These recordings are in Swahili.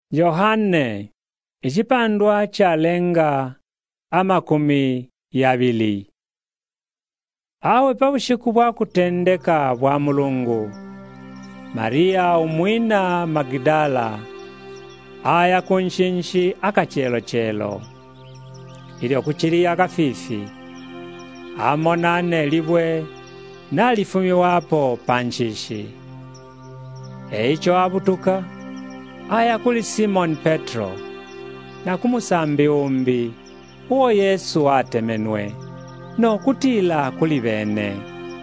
Yohane ichipandwa chalenga amakumi yabili. Awe pabushiku bwa kutendeka bwa Mulungu, Maria umwina Magdala aya kunshinshi akachelo ili okuchili akafifi amonane libwe nalifumiwapo panshishi. Eicho abutuka aya kuli Simoni Petro na kumusambi umbi uwo Yesu atemenwe no kutila kuli bene.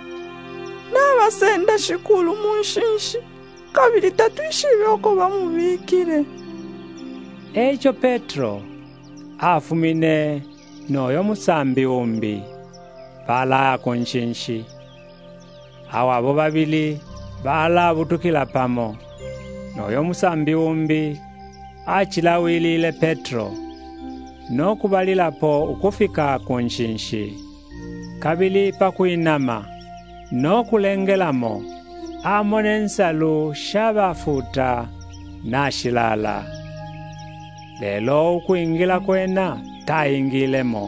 N'abasenda shikulu munshinshi kabili tatu ishiboko bamubikire. Eicho Petro afumine noyo musambi umbi bala kunshinshi. Awabo babili bala butukila pamo. Noyo musambi umbi achilawilile Petro no kubalilapo ukufika kunshinshi. Kabili pakuinama no kulengelamo amone nsalu shabafuta na shilala. Lelo ukuingila kwena taingilemo.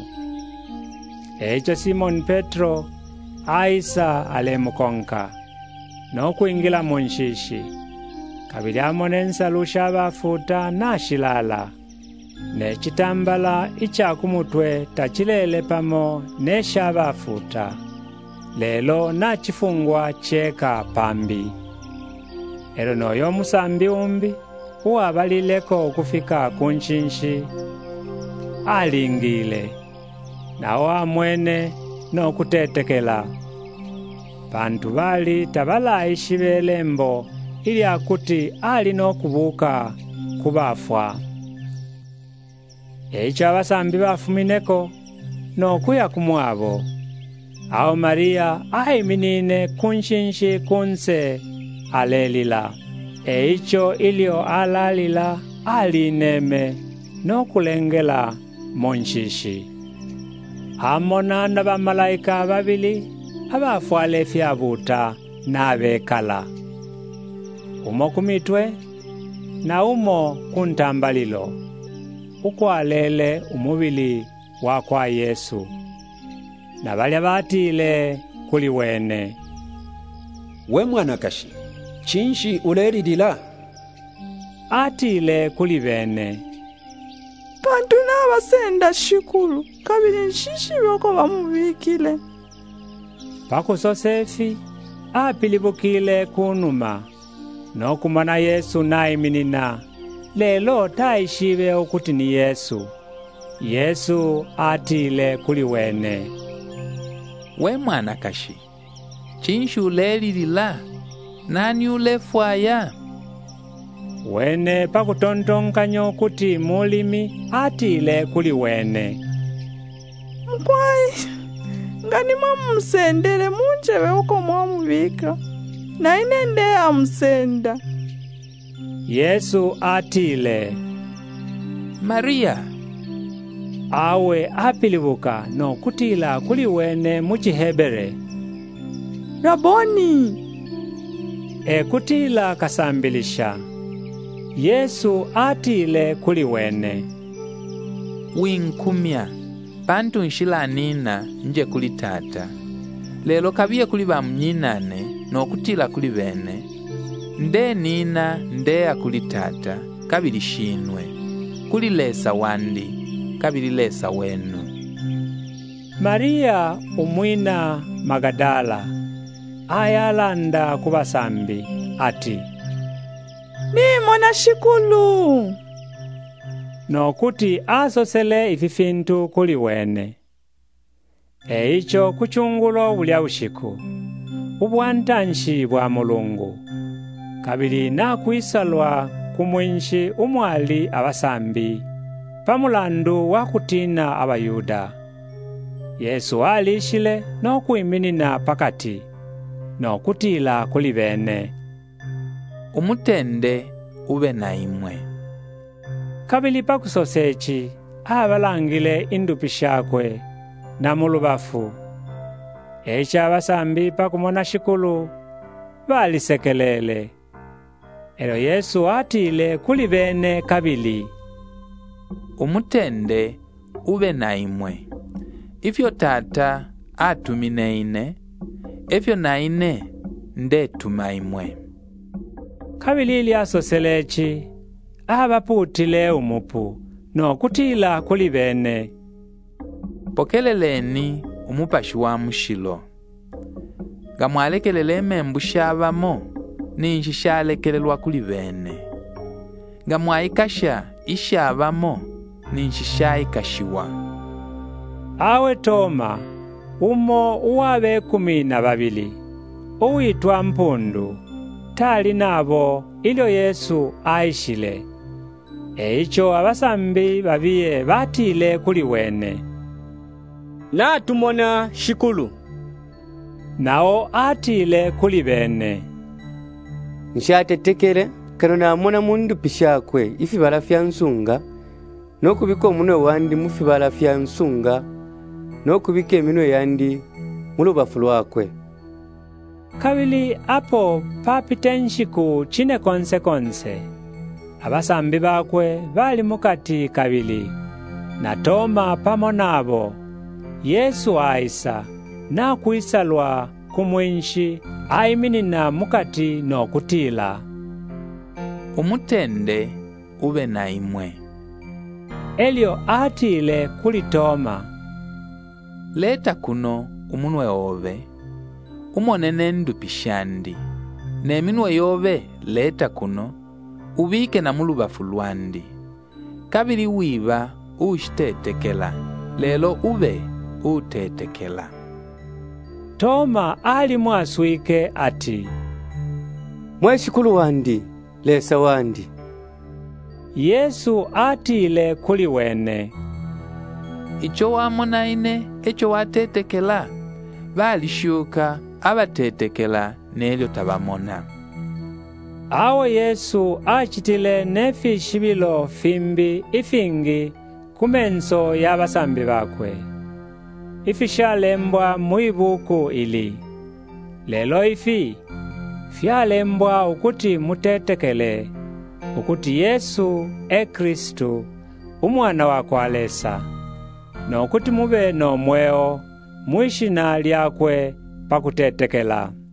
Echo Simoni Petro aisa alemukonka no kuingila munshishi. Kabili amone nsalu shabafuta na shilala. Ne chitambala ichakumutwe tachilele pamo ne shabafuta. Lelo na chifungwa cheka pambi. Ero noyo musambi umbi uwabalileko kufika kunshinshi alingile na wamwene no kutetekela. Bantu bali tabala ishibelembo ili akuti ali no kubuka kubafwa. Eicho abasambi bafumineko no kuya kumwabo. Ao Maria aiminine kunshinshi kunse alelila. Eicho ilio alalila alineme no kulengela monshishi. Amonana bamalaika babili abafwale fyabuta na bekala. Umo kumitwe na umo kuntambalilo. Ukwalele umubili wakwa Yesu. Na balya batile kuli wene. We mwanakashi, chinshi ulelidila? Atile kuli bene. Bantu n'abasenda shikulu kabili nshishi boko bamubikile. Pakusosefi apilibukile kunuma no kumana Yesu naiminina. Lelo taishibe ukuti ni Yesu. Yesu atile kuli wene. We mwanakashi, chinshi ulelilila? Nani ulefwaya? Wene pakutontonkanyo kuti mulimi atile kuli wene. Mkwai, ngani mwamusendele munjebe uko mwamubika. Na inende amusenda. Yesu atile, Maria. Awe apilibuka no kutila kuli wene muchihebere. Raboni. Kutila kasambilisha. Yesu atile kuli wene. Winkumya, pantu nshila nina nje kuli tata. Lelo kabiye kuli bamunyinane no kutila kuli bene. Nde nina ndeya kuli tata kabili shinwe. Kuli lesa wandi kabili lesa wenu. Maria umwina Magdala ayalanda kubasambi ati, Ni mwana shikulu. no kuti asosele ififintu kuli wene. Eicho kuchungulo bulya ushiku ubwantanshi bwa Mulungu. Kabili na kuisalwa kumwinshi umwali abasambi pamulandu wa kutina abayuda. Yesu alishile no kuiminina pakati no kutila kuli bene. Umutende ube na imwe. Kabili pakusosechi abalangile indupi shakwe na mulubafu. Eicha abasambi pakumona shikulu balisekelele. Elo Yesu atile kuli bene kabili, umutende ube na imwe. Ifyo Tata atumine ine, efyo na ine ndetuma imwe. Kabili lyasoselechi abaputile umupu nokutila kuli bene. Pokeleleni umupashi wa mushilo. Gamwalekelele membu shabamo ninshi shalekelelwa kuli bene. Gamwaikasha ishabamo ninshi shaikashiwa. Awe Toma, umo uwabe 12, uwitwa Mpundu, tali nabo ilyo Yesu aishile. Eicho abasambi babiye batile kuli wene. Na tumona shikulu. Nao atile kuli bene. Nshatetekele kano namona mundu pishakwe ifi barafya nsunga, no kubika omunwe wandi mufi barafya nsunga, no kubika eminwe yandi mulubafu lwakwe. Kabili apo papite nshiku chine konse. Abasambi bakwe bali mukati kabili, na Toma pamo nabo. Yesu aisa na kuisalwa kumwenshi aiminina mukati no kutila. Umutende ube na imwe. Elyo atile kuli Toma, leta kuno umunwe obe, umonene ndupishandi. Neminwe yobe leta kuno, ubike na mulubafu lwandi. Kabili wiba ushitetekela, lelo ube utetekela. Toma ali mwaswike ati, Mweshikulu wandi, lesa wandi. Yesu atile kuli wene, Icho wamona ine, echo watetekela, balishuka abatetekela nelyo tabamona. Awo Yesu achitile nefi shibilo fimbi ifingi kumenso ya basambi bakwe. Ifishalembwa muibuku ili. Lelo ifi fyalembwa ukuti mutetekele, ukuti Yesu Kristu umwana wako alesa, no kuti mube no mweo mwishina lyakwe pakutetekela.